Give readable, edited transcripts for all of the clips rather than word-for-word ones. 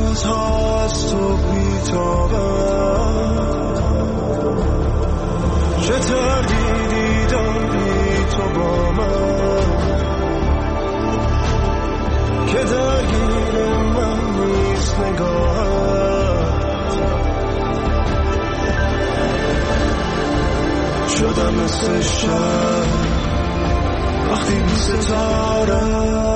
روزها از تو بی‌تابم، چه تردیدی داری تو با من که درگیر من نیست نگاهت. شدم مثل شب وقتی بی ستاره.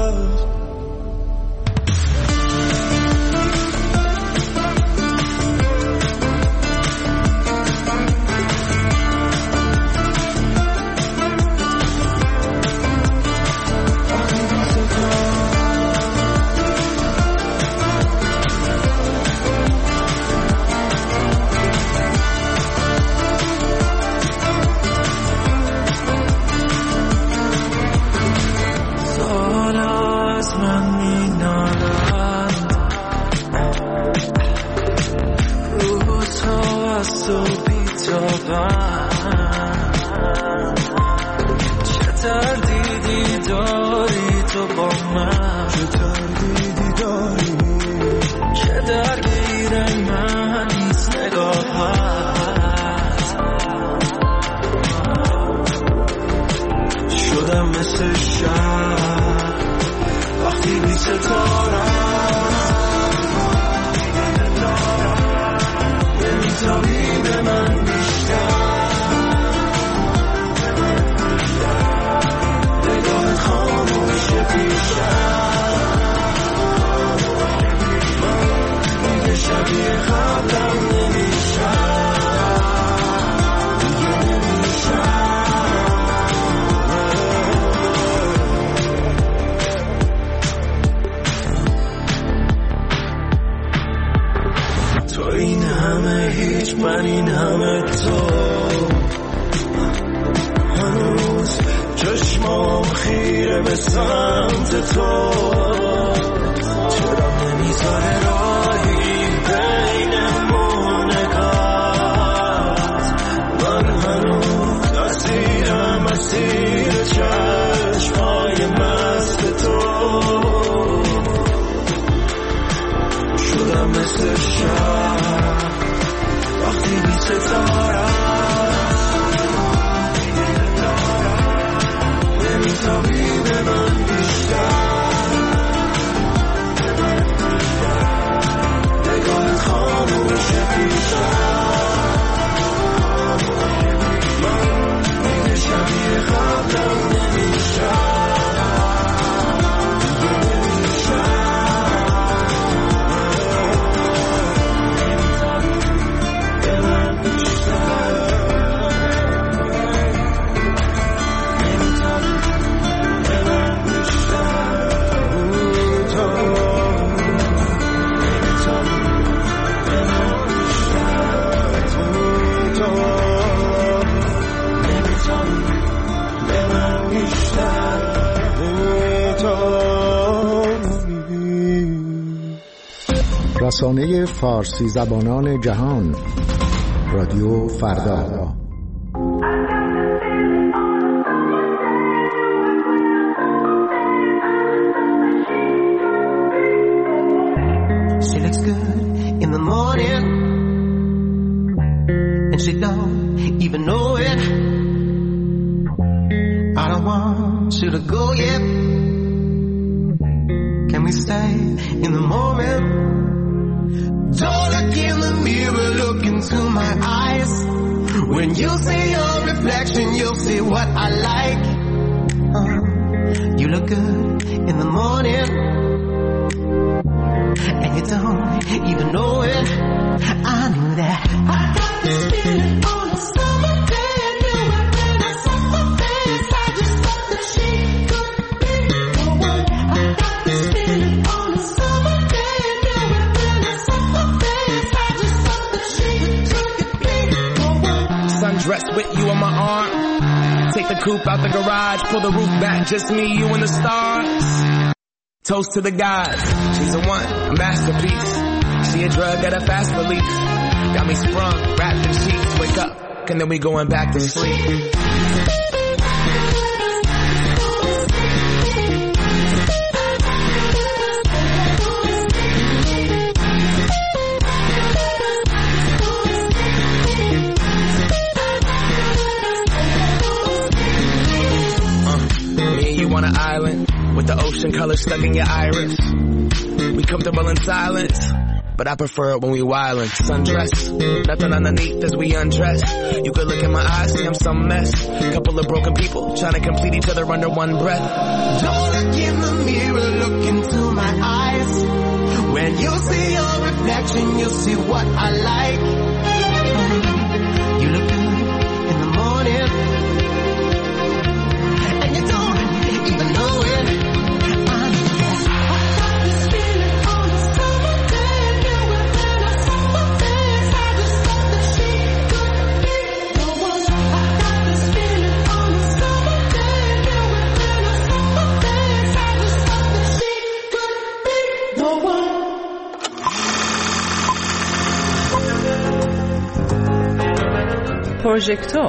رسانه فارسی زبانان جهان، رادیو فردا. She looks good in the morning and she don't even know it. I don't want you to go yet. Can we stay in the moment? Don't look in the mirror, look into my eyes. When you see your reflection, you'll see what I like. You look good in the morning and you don't even know it. I knew that. I got this feeling on a summer day, and you were in a summer face. I just thought that she could be the one. I got this feeling on a summer day, and you were in a summer face. I just thought that she could be the one. Sundressed with you on my arm, take the coupe out the garage, pull the roof back, just me, you and the stars. Toast to the gods, she's a one, a masterpiece. She a drug at a fast release. Got me sprung, wrapped in sheets, wake up, and then we going back to sleep. ocean color stuck in your iris. We comfortable in silence, but I prefer it when we wildin'. Sundress, nothing underneath as we undress. You could look in my eyes, see I'm some mess. Couple of broken people trying to complete each other under one breath. Don't look in the mirror, look into my eyes. When you see your reflection, you'll see what I like. You look good in the morning, and you don't even know it. پروژکتور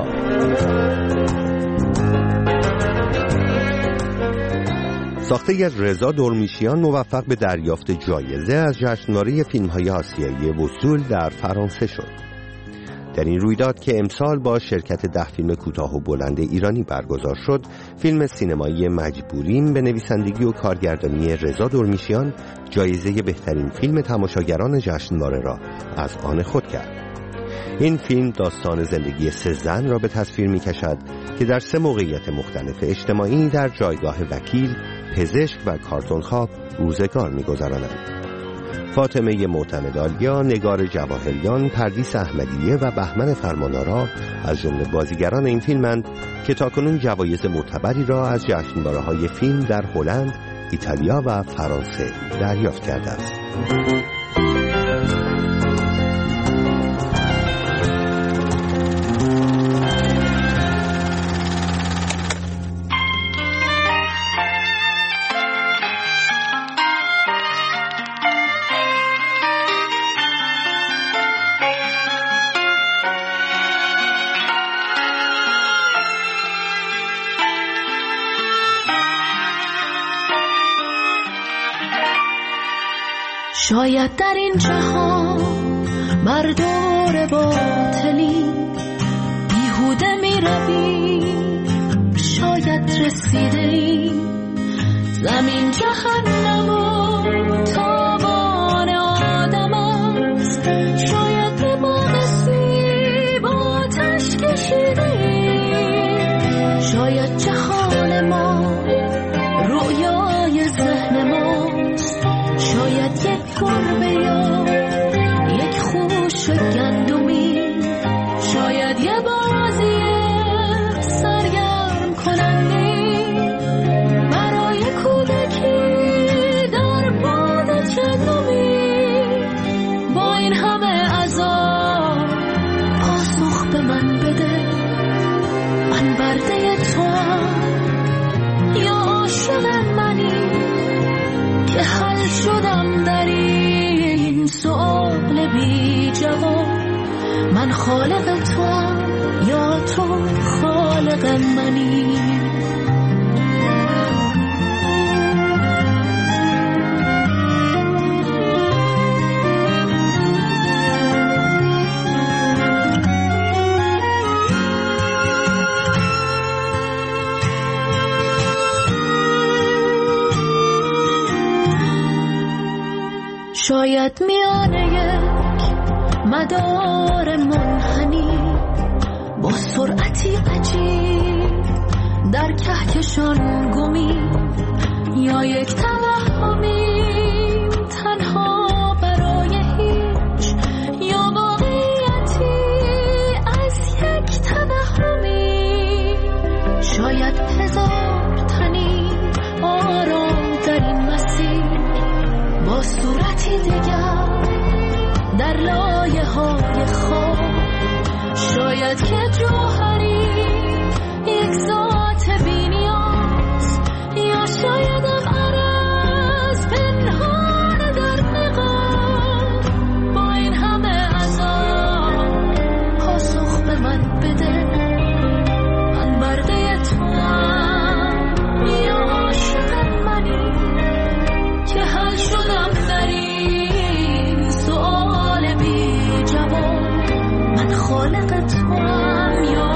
ساخته از رضا درمیشیان موفق به دریافت جایزه از جشنواره فیلم‌های آسیایی وصول در فرانسه شد. در این رویداد که امسال با شرکت 10 فیلم کوتاه و بلند ایرانی برگزار شد، فیلم سینمایی مجبوریم به نویسندگی و کارگردانی رضا درمیشیان جایزه بهترین فیلم تماشاگران جشنواره را از آن خود کرد. این فیلم داستان زندگی 3 زن را به تصویر می کشد که در 3 موقعیت مختلف اجتماعی در جایگاه وکیل، پزشک و کارتونخواب روزگار می گذرانند. فاطمه معتمدآلیا، نگار جواهریان، پردیس احمدیه و بهمن فرمانآرا از جمله بازیگران این فیلمند که تاکنون جوایز معتبری را از جشنواره‌های فیلم در هلند، ایتالیا و فرانسه دریافت کرده است. شاید در این جهان بر دور باطلی بیهوده می روی، شاید رسیده ای زمین جهنم و تابان آدم است، شاید به باغ سیب آتش کشیده ای، شاید جهان ما رویای ذهن ماست، شاید یک گربه یا یک خوش گندمی، شاید یه بازی سرگرم کننده برای کودکی در باد چندمی. با این همه عذاب پاسخ به من بده، من برده توام یا عاشق منی که حل شدم در این سؤال بی جواب. من خالق توام یا تو خالق منی. شاید میانه یک مدار منحنی با سرعتی عجیب در کهکشان گمی، یا یک توهمی تنها برای هیچ، یا واقعیتی از یک توهمی. شاید هزار تنی آرام در این مسیر با صورتی دیگر در لایه های خواب، شاید که جوهری یک ذات بی‌نیاز، یا شایدم عرض پنهان در نقاب. با این همه عذاب پاسخ به من بده، من برده توام یا عاشق منی که حل شدم در این سؤال بی جواب. من خالق توام یا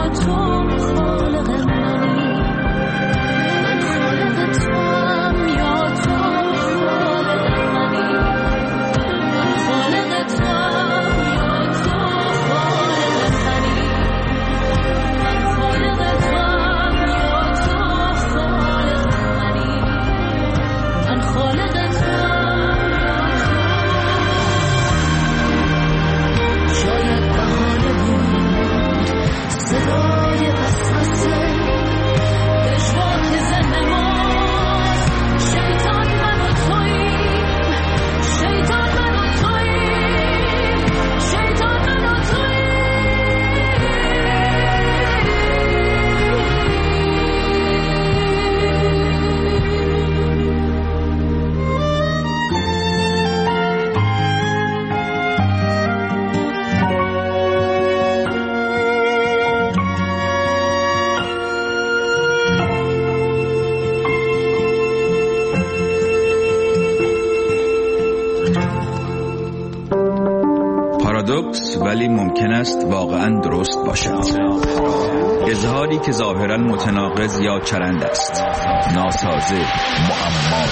پارادوکس ولی ممکن است واقعا درست باشد. اظهاری که ظاهرا متناقض یا چرند است، ناسازه، معما.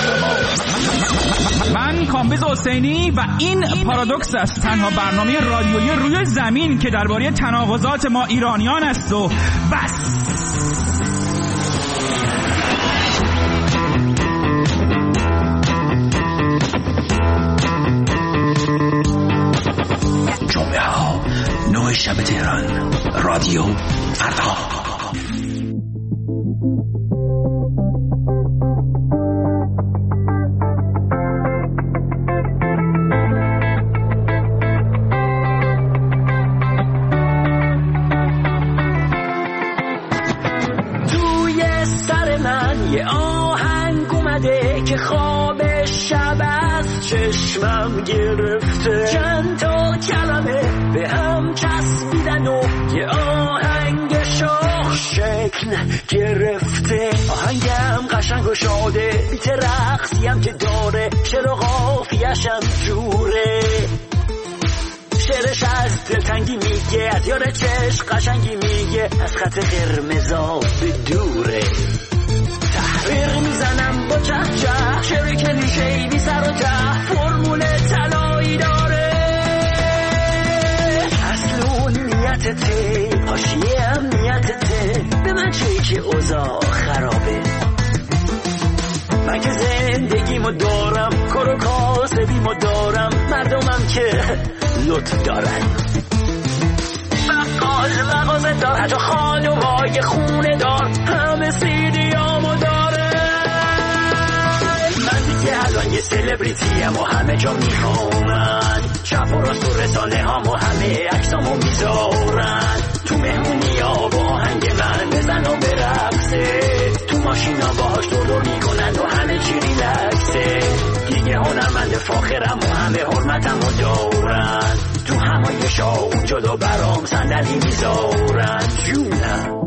من کامبیز حسینی و این پارادوکس است، تنها برنامه رادیویی روی زمین که درباره تناقضات ما ایرانیان است و بس. جمعه ها 9 شب تهران، رادیو فردا. توی سر من یه آهنگ اومده که خواب شب از چشمم گرفته، چند تا کلمه به هم چسبیدن و یه آهنگ شاخ شکل گرفته. آهنگم قشنگ و شاده، بیت رقصیم که داره، شعر و قافیه‌شم جوره. شعرش از دلتنگی میگه، از یار چشم قشنگی میگه، از خط قرمزا به دوره. تحریر میزنم با چه چه، شعر کلیشه‌ای بی سر و ته، فرمول طلایی داره. اصل نیتته، حاشیه هم نیتته، به من چه که اوضاع خرابه. من که زندگیمو دارم، کار و کاسبیمو دارم، مردمم که لطف دارن. بقال مغازه دار، حتی خانومای خونه دار، همه سیدیامو داره. من دیگه الان یه سلبریتیم و همه جا میخوامن، چپ و راست و رسانه هامو همه عکسامو میذارن. تو مهمونی ها با آهنگ من بزن و برقصه، تو ماشینا باهاش دور میکنن و همه چی ریلکسه. دیگه هنرمند فاخرم و همه حرمتمو دارن، تو همایشا اونجا دو برام صندلی میذارن. جونم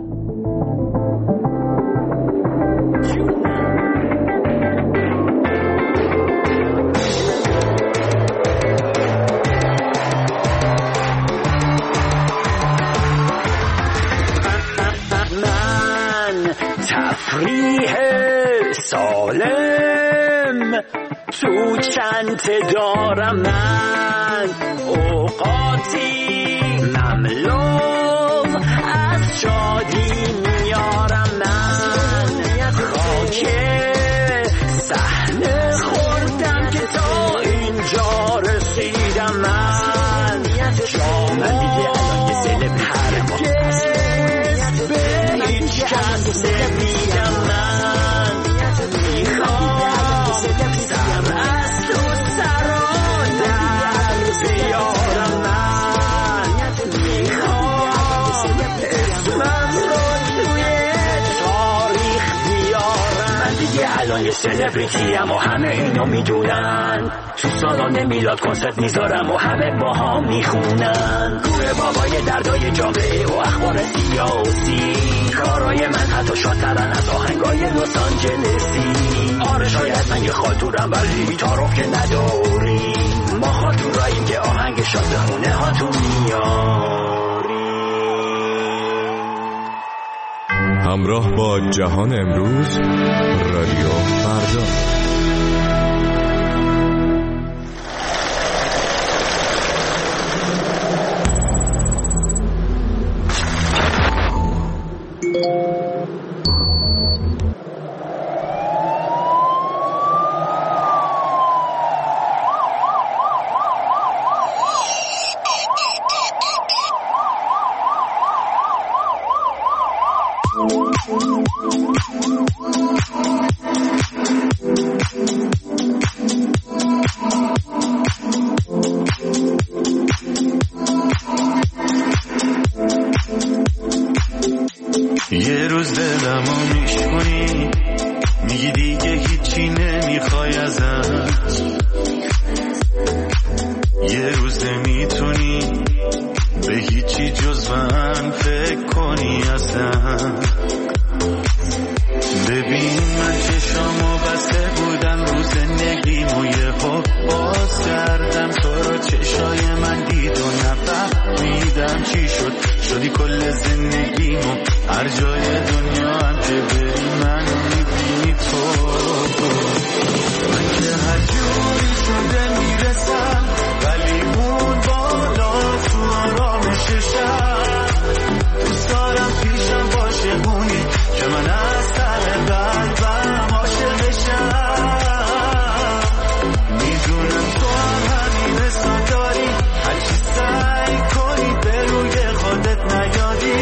تفریح سالم تو چند دارم، من اوقاتی مملو از شادی میارم. من خاک صحنه خوردم که تا اینجا رسیدم. من دیگه الان یه سلبریتیم، به هیچ کس نمیگم. من میخوام سر از تو سران در بیارم. من میخوام اسمم رو توی تاریخ بیارم. من دیگه الان یه سلبریتیم و همه اینو میدونن، تو سالن میلاد کنسرت میذارم و همه با هم میخونن. گوره بابای دردای جامعه و اخبار سیاسی، کارای من حتی شادترن از آهنگای لس آنجلسی. آره شاید من یه خاطورم ولی تعارف که نداریم، ما خاطوراییم که آهنگ شاد خونه هاتون میاریم. همراه با جهان امروز، رادیو فردا. هر جای دنیا هم که بری من میبینی تو. من که هر جوری شده میرسم ولی اون بالا تو آرامششم. دوست دارم پیشم باشه اونی که من از سر قلبم عاشقشم. میدونم تو هم همین حساب داری، هرچی سعی کنی به روی خودت نیاری.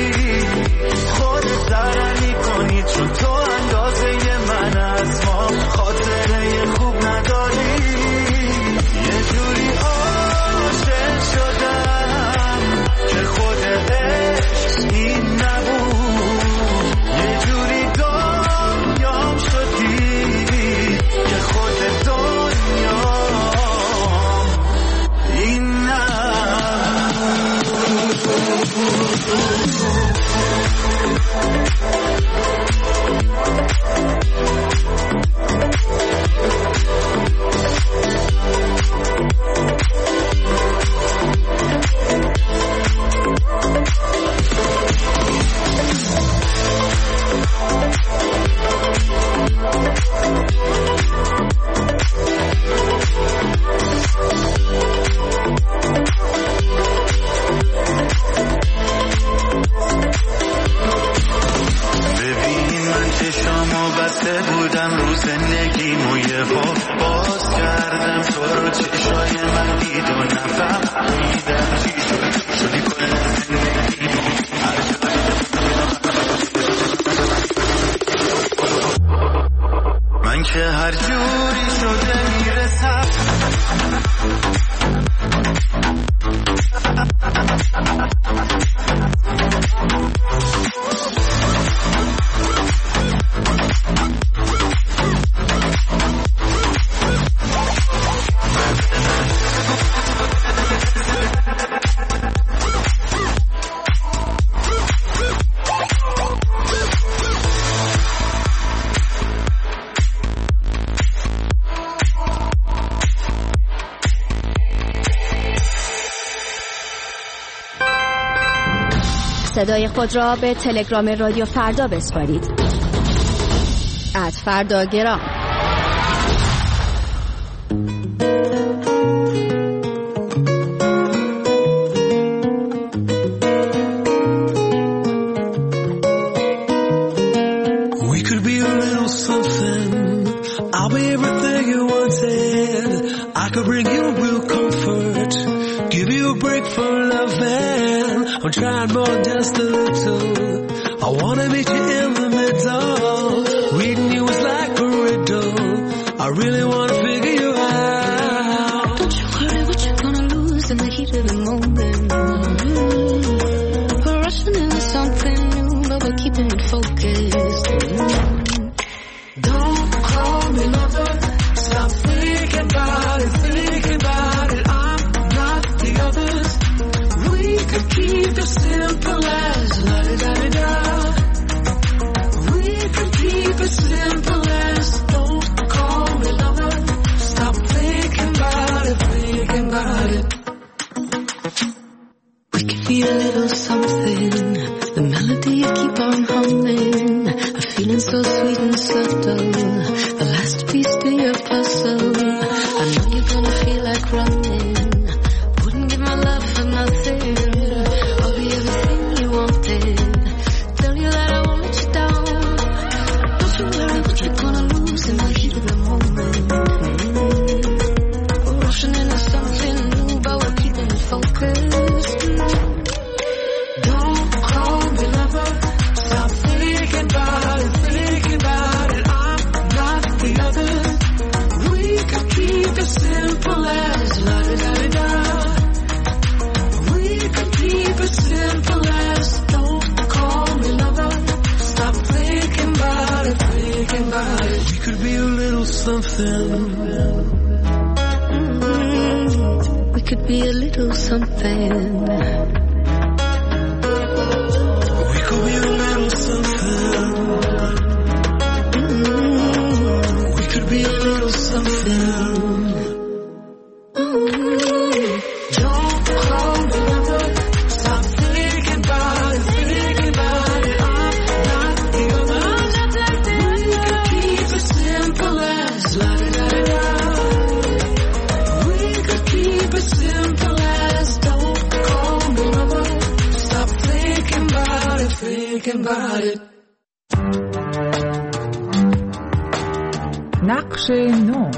خودت ضرر میکنی چون تو اندازه من از ما خاطره خوب نداری. یه جوری عاشق شدم که خود عشق این نبود. یه جوری دنیام شدی که خود دنیام این بسته بودم رو زندگیمو یه باز کردم تو رو چشای من دید و نفهمیدم چی شدی کل زندگیمو. من که هر جوری شده میرسم صدای خود را به تلگرام رادیو فردا بسپارید. @فرداگرام. We could be a little something. I'll be everything you wanted. I could bring you real comfort, give you a break from loving. I'm trying more than just a little. I wanna meet you in the middle. Reading you is like a riddle. I really wanna figure you out. Don't you worry what you're gonna lose in the heat of the moment. We're rushing into something new, but we're keeping it focused. Don't call me lover. Stop thinking about it, thinking about it. I'm not the others. We could keep it simple as la-da-da-da-da. We could keep it simple as don't call me lover. Stop thinking about it, thinking about it. We could be a little something. The melody you keep on humming. A feeling so sweet and subtle. The last piece to your puzzle. I know you're gonna feel like running. Wouldn't give my love for nothing. I'll be everything you wanted. Tell you that I won't let you down. Don't you worry what you're gonna lose in the heat of the moment. We're rushing into something new, but we're keeping it focused. Don't call me lover. Stop thinking about it, thinking about it. I'm not the others. We could keep it simple as la-da-da-da-da. We could keep it simple as don't call me lover. Stop thinking about it, thinking about it. We could be a little something. We could be a little something. We could be a little something. We could be a little something. Don't call me lover. Stop thinking about it, thinking about it. keep it simple as don't call me lover. Stop thinking about it, thinking about it. نقش نو.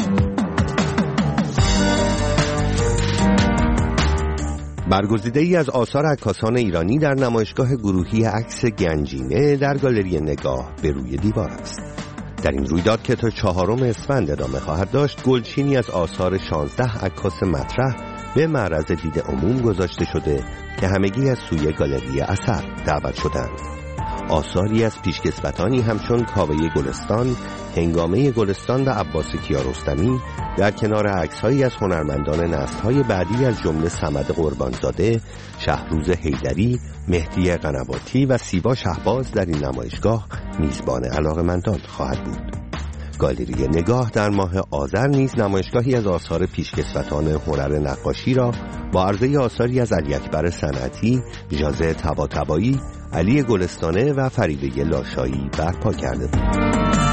برگزیده‌ای از آثار عکاسان ایرانی در نمایشگاه گروهی عکس گنجینه در گالری نگاه به روی دیوار است. در این رویداد که تا 4 اسفند ادامه خواهد داشت، گلچینی از آثار 16 عکاس مطرح به معرض دید عموم گذاشته شده که همگی از سوی گالری اثر دعوت شدند. آثاری از پیشکسوتانی همچون کاوه گلستان، هنگامه گلستان و عباس کیارستمی در کنار عکس‌هایی از هنرمندان نسل‌های بعدی از جمله صمد قربانزاده، شهروز حیدری، مهدی قنواتی و سیبا شهباز در این نمایشگاه میزبان علاقه‌مندان خواهد بود. گالری نگاه در ماه آذر نیز نمایشگاهی از آثار پیشکسوتان هنر نقاشی را با عرضه آثاری از علی اکبر صنعتی، ژازه طباطبایی، علی گلستانه و فریده لاشایی برپا کرده بود.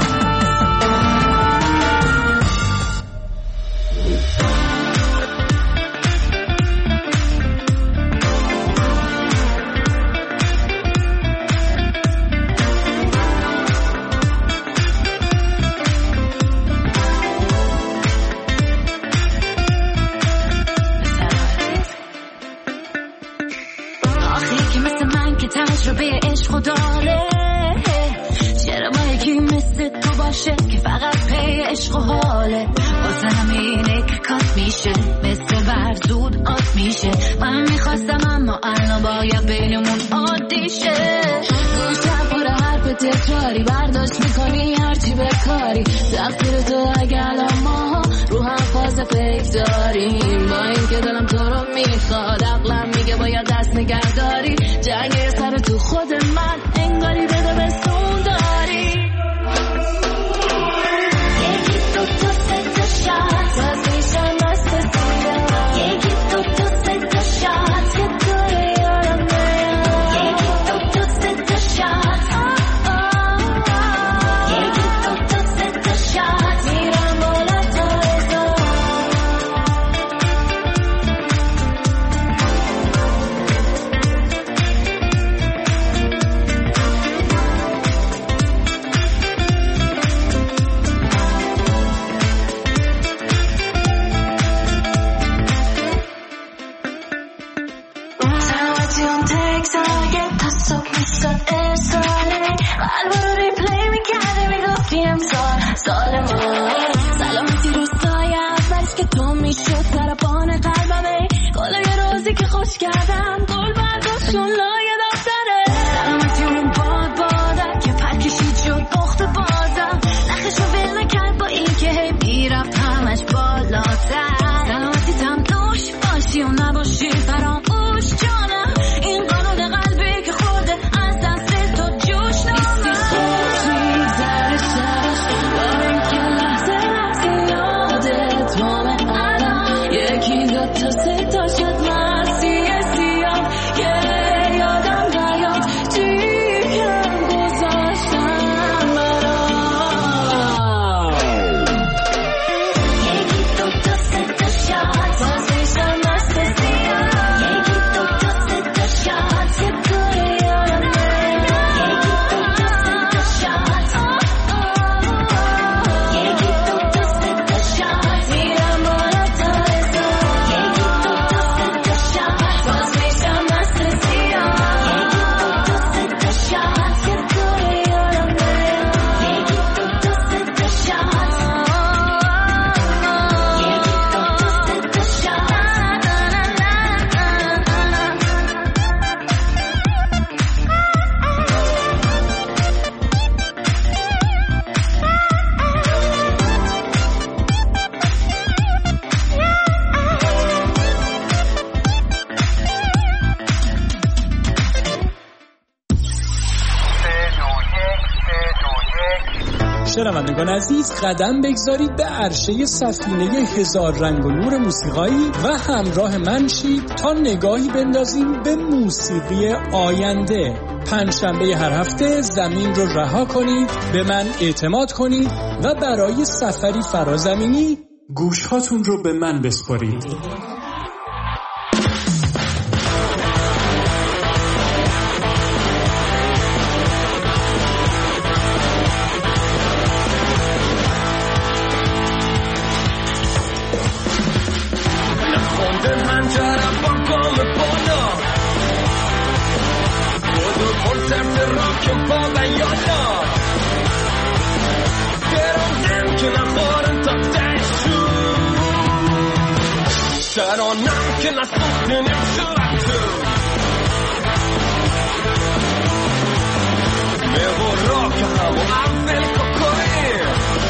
تجربه عشق داره، چرا با یکی مثل تو باشه که فقط پی عشق و حاله. واسه همینه که کات میشه، مثل ورزود آت میشه. من میخواستم اما الان باید بینمون عادی شه. گوشم پر حرف تکراری، برداشت میکنی هرچی بکاری. تقصیر تو اگه الان ما رو هم فاز فکر داریم. با این که دلم تو رو میخواد، عقلم میگه باید دست نگه داری. جنگ سر تو خود من انگاری بده بستون داری. یکی تو سه تا شات باز میشم مست سیاه. یکی تو سه تا شات که توی یارمه. یکی تو سه تا شات. یکی تو سه تا شات میرم بالا تا ازا. سلامتی رو سایه اولش که تو میشد سرپان قلبمه. گل یه روزی که خوش کردم گل برداشتون لایه دفتره. سلامتی اون بادم که پرکشید شد دخت بازم. نخشو ول نکرد با این که هی میرفت همش بالاتر. سلامتی تم دوش باشی و نباشی فراموش جانم. این قانون قلبی که خورده از دست تو جوش نامه. تو سه تا شد مسیح سیاه که یادم نیاد چی کم گذاشتم برام. یکی تو سه تا شد باز میشم مست سیاه. یکی تو سه تا شد که توی یارمه. یکی تو سه تا شد. یکی تو سه تا شد میرم بالا تا ازا. شنوندگان عزیز، قدم بگذارید به عرشه سفینه هزار رنگ و نور موسیقایی و همراه من شید تا نگاهی بندازیم به موسیقی آینده. پنجشنبه هر هفته زمین رو رها کنید، به من اعتماد کنید و برای سفری فرازمینی گوشهاتون رو به من بسپارید. ترانم که نسوخت نمیشورم تو میبورا که همو اول کوکوی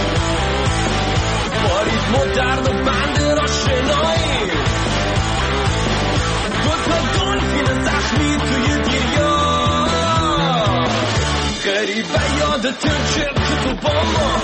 باریتم درد و بند را شنایی دوتا دلفین زخمی توی دریا غریبه یادتون چه تو با ما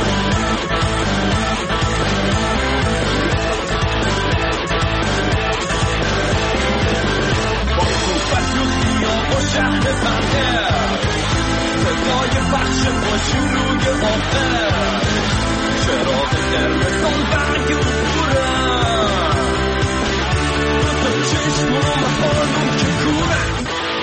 شهر بنده صدای بخش باشون روی آخر چراغ قرمزان برگ بورم تو چشم و مخانون که کورم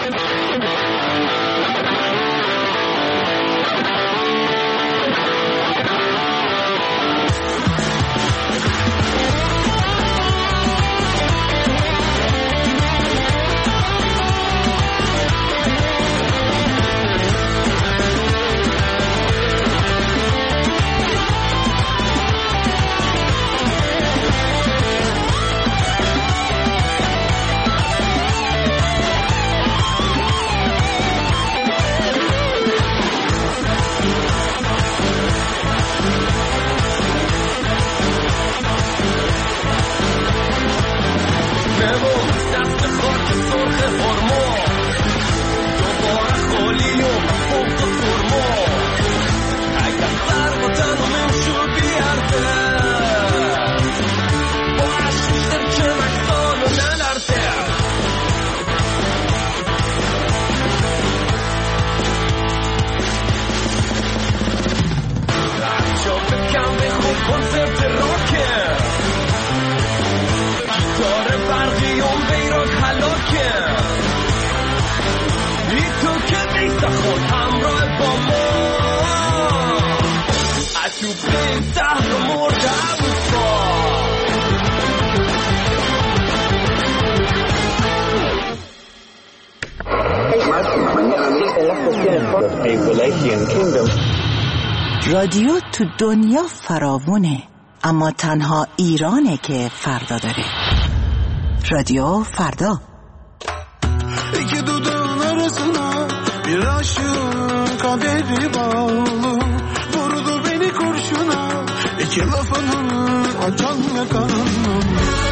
رادیو تو دنیا فراوونه، اما تنها ایرانه که فردا داره. رادیو فردا. İki dudağın arasına bir aşığın kaderi bağlı, vurdu beni kurşuna iki lafının açan yakanım.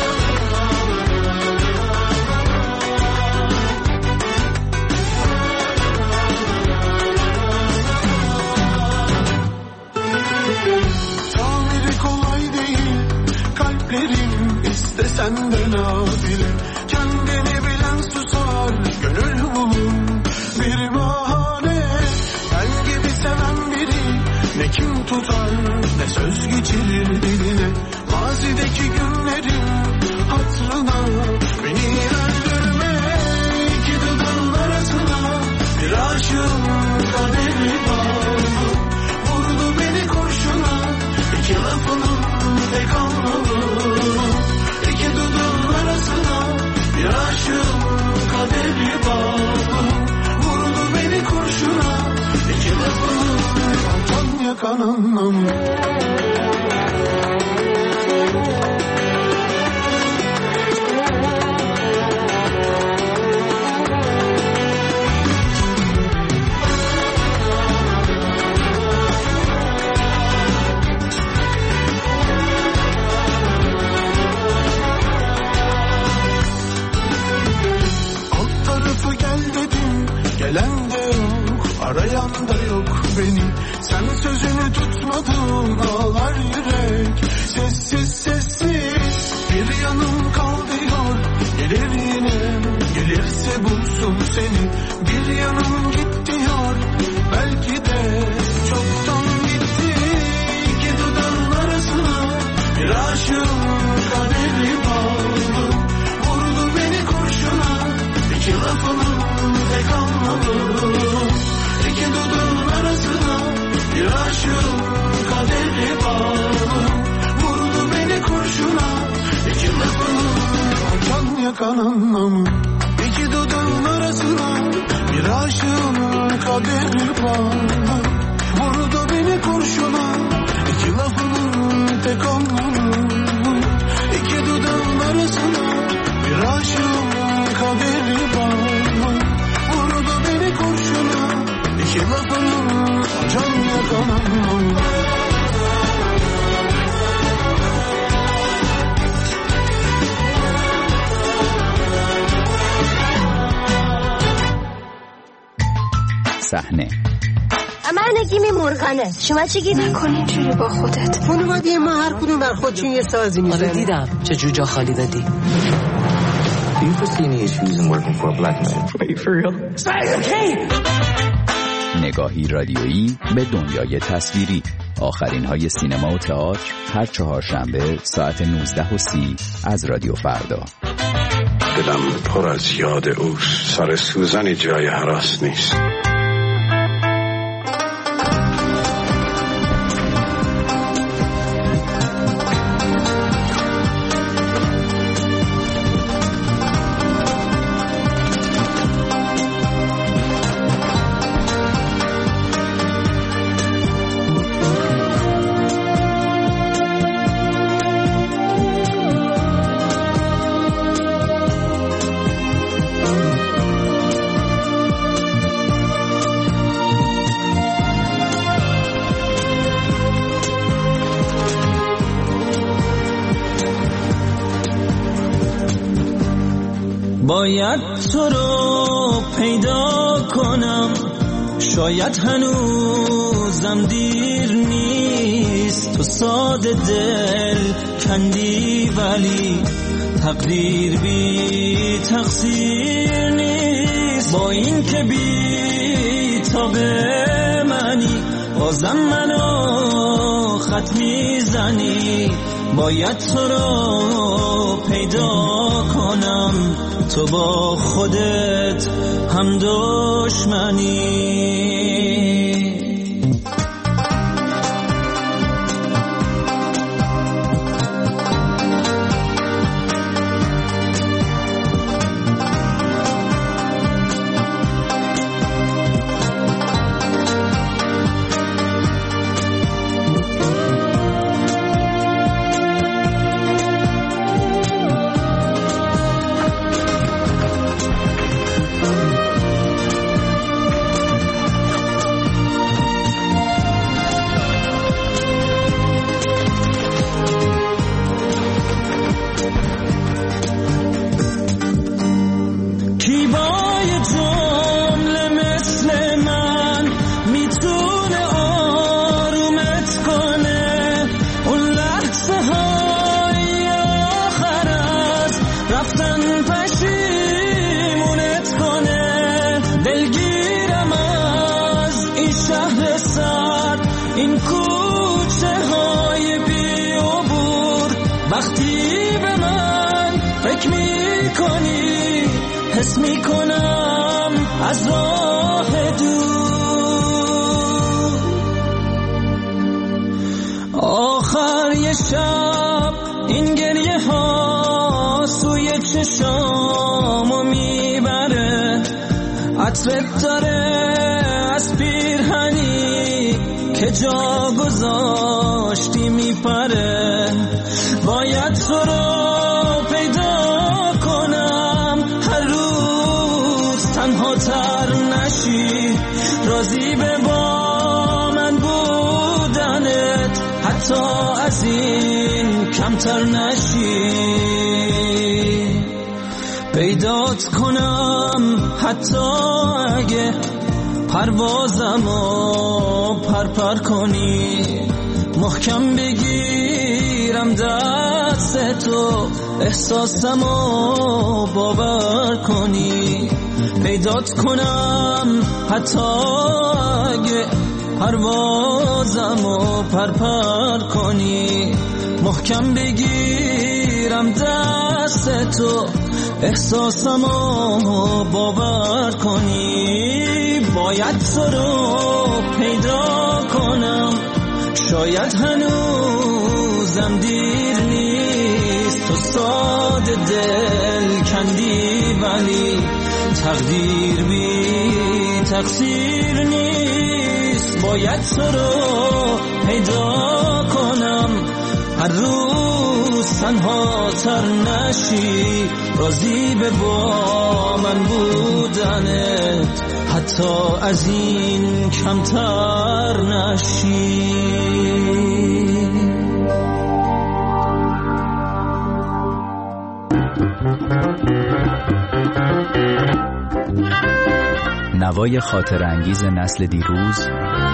İstesen de nafile kendini bilen susar, gönül bulur bir bahane. Ben gibi seven biri ne kim tutar ne söz geçirir diline. Mazideki günlerin hatırına beni öldürme. İki dudağın arasına bir aşığın kaderi bağlı, vurdu beni kurşuna iki lafının tek anlamı. Bir aşığın kaderi bağlı, vurdu beni kurşuna iki lafını altan yakan anlamı. Gelen de yok, arayan da yok beni. Sen sözünü tutmadın, ağlar yürek. Sessiz sessiz bir yanım kal diyor. Gelir yine, gelirse bulsun seni. Bir yanım git diyor, belki de çoktan gitti. İki dudağın arasına bir yakananım İki dudağın arasına bir aşığın kaderi var. Vurdu beni kurşuna iki lafının tek anlamı. İki dudağın arasına bir aşığın kaderi var. Vurdu beni kurşuna iki lafının can yakananım. صحنه من نگیمی مرغنه. شما چی گیدی؟ نکن اینجوری با خودت. خانوادی ما هر کدوم بر خودشون یه سازی میزنه. آره دیدم چه جور جا خالی دادی. Do you foresee any issues in working for a black man? Are you for real? نگاهی رادیویی به دنیای تصویری. آخرین های سینما و تئاتر هر چهارشنبه ساعت 19:30 از رادیو فردا. دلم پر از یاد اوست. سر سوزنی جای هراس نیست. باید تو رو پیدا کنم، شاید هنوزم دیر نیست. تو ساده دل کندی ولی تقدیر بی تقصیر نیست. با این که بی تا به منی بازم منو خط میزنی. باید تو رو پیدا کنم، تو با خودت هم دشمنی. این کوچه های بی عبور، وقتی به من فکر می کنی حس می کنم از راه دور. آخر یه شب این گریه ها سوی چشامو میبره، عطرت داره از پیرهنی که جا گذاشتی میپره. باید تو رو پیدا کنم، هر روز تنها تر نشی، راضی به با من بودنت حتی از این کمتر نشی. پیدات کنم حتی اگه پروازمو پرپر کنی، محکم بگیرم دست تو احساسمو باور کنی. پیدات کنم حتی اگه پروازمو پرپر کنی، محکم بگیرم دست تو احساسمو باور کنی. باید تو رو پیدا کنم، شاید هنوزم دیر نیست. تو ساده دل میخندی ولی تقدیر بی تقصیر نیست. باید تو رو پیدا کنم هر روز تنها تر نشی، راضی به با من بودنت حتی از این کمتر نشی. نوای خاطر انگیز نسل دیروز،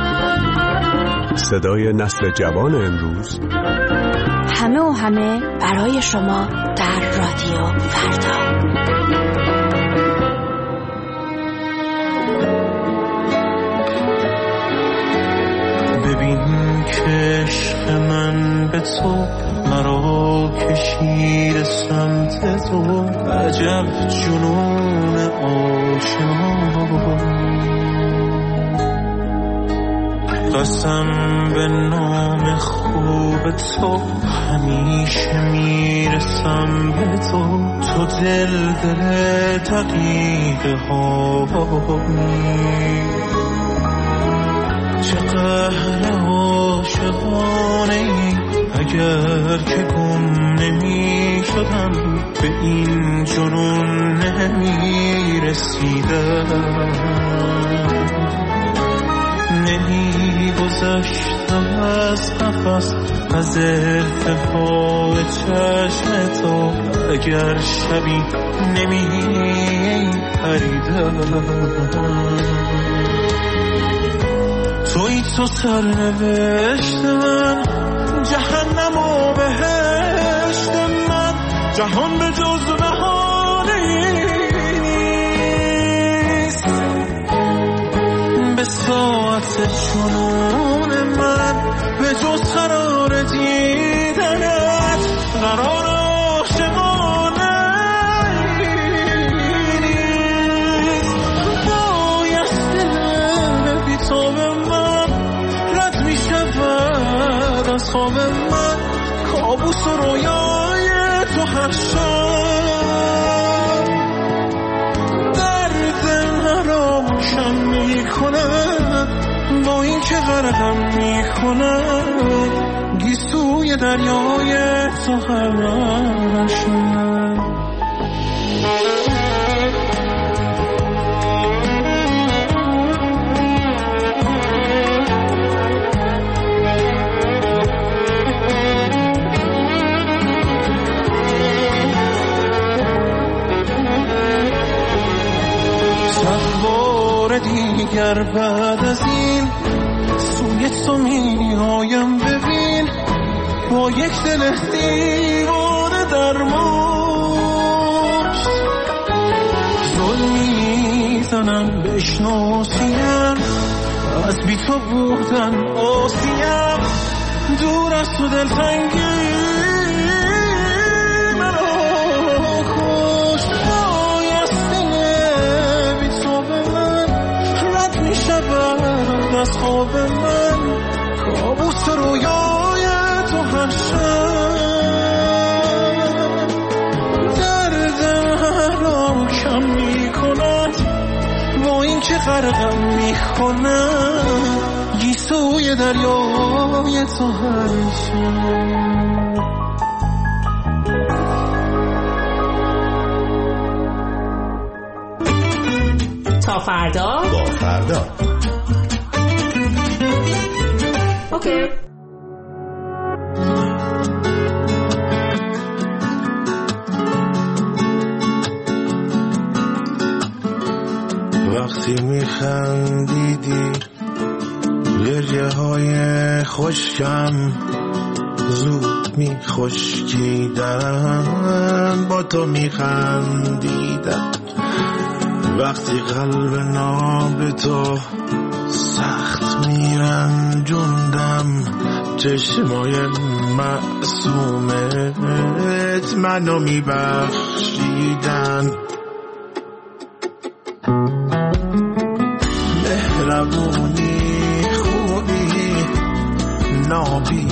صدای نسل جوان امروز، همه و همه برای شما در رادیو فردا. ببین که عشق من به تو مرا کشید سمت تو، عجب جنون آشنا. قسم به نام خوب تو همیشه میرسم به تو، تو دل دقیقه ها. چه قهر عاشقانه ای اگر که گم نمی شدم، به این جنون نمی رسیدم. نمی گذشتم از قفس از ارتفاع چشم تو، اگر شبی نمی پریدم. توی تو سرنوشت من، جهنم و بهشت من، جهان به جز بهانه نیست. به ساعت جنون من به جز قرار دیدنت، قرار عاشقانه نیست. بایسته بی تو به من رد می شود از خواب من، کابوس و رویای تو هر شب. درد مرا کم می کند با این که غرقم می کند، گیسوی دریای تو هر شب. دیگر بعد از این سوی تو می آیم، ببین با یک دل دیوانه در مشت. ظلم میزنم بشناسیم، از بی تو بودن آسیم. دور از تو دلتنگی منو کشت. از خواب من کابوس رویای تو هر شب. دردم را کم می کند با این که غرقم می کند، گیسوی دریای تو هر شب. تا فردا با فردا. اوکی. وقتی میخندیدی گریه های خشکم زود میخشکیدن، با تو میخندیدم. وقتی قلب ناب تو سخت میرنجوندم، چشمای معصومت منو میبخشیدن. مهربونی خوبی نابی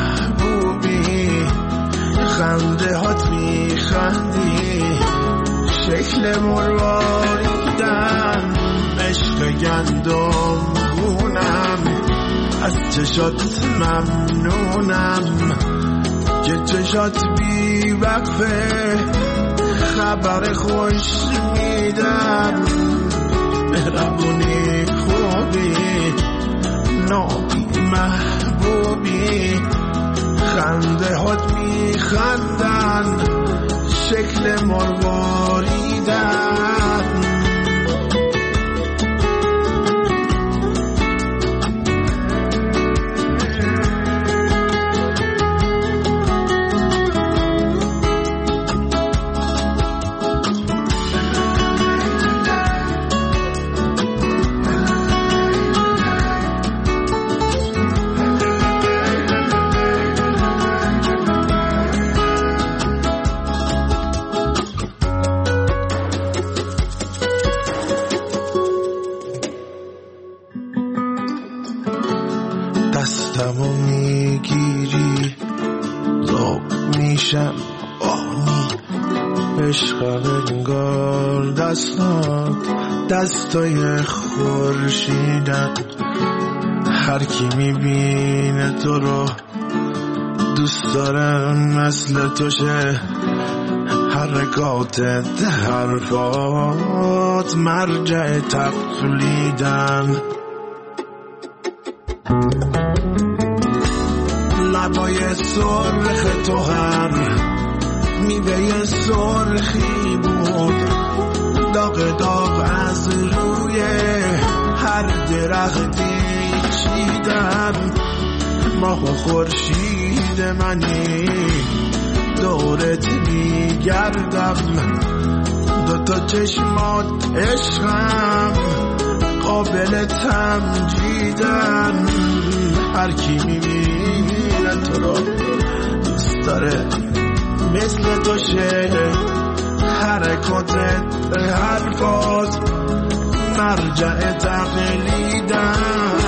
محبوبی، خنده هات میخندی شکل مرواریدن عشق گندم گونم از چشات ممنونم که چشات بی وقفه خبر خوش میدن مهربونی خوبی نابی محبوبی خنده هات میخندن شکل مرواریدن دستمو میگیری ذوق میشم آنی عشق انگار دستات دستای خورشیدن هر کی میبینه تو رو دوست داره مثل تو شه حرکاتت حرفات مرجع تقلیدن لبای سرخ تو هم میوه سرخی بود داغ داغ از روی هر درختی چیدن ماه و خورشید منی دورت میگردم دوتا چشمات عشقم قابل تمجیدن هر کی میبینه تو رو دوست داره مثل تو شه حرکاتت حرفات مرجع تقلیدن